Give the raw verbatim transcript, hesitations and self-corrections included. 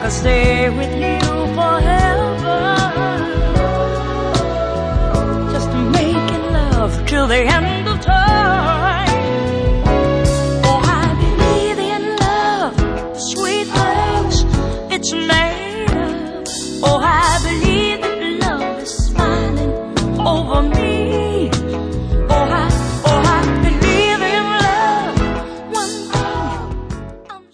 rather stay with you forever, just making love till the end